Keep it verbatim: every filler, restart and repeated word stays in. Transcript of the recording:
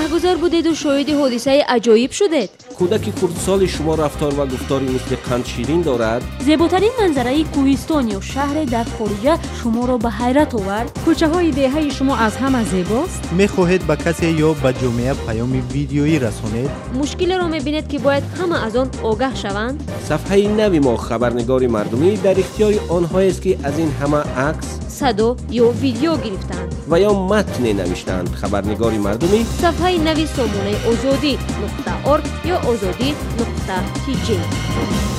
گذار بودید و شاهد حادثه عجایب شدید. کودک خردسال شما رفتار و گفتاری مثل قند شیرین دارد. زیباترین منظره کوهستان یا شهر در خارج شما را به حیرت آورد. کوچه های دهه شما از همه زیباست. می خواهید به کسی یا به جامعه پیام ویدیویی رسانید؟ مشکل را می بینید که باید همه از آن آگاه شوند. صفحه نو ما خبرنگار مردمی در اختیار آنهایی است که از این همه عکس، صدا یا ویدیو گرفتند و یا متن نوشتند. خبرنگار مردمی صفحه نوی سامانه آزادی نقطه ارگ یا آزادی نقطه تی جی.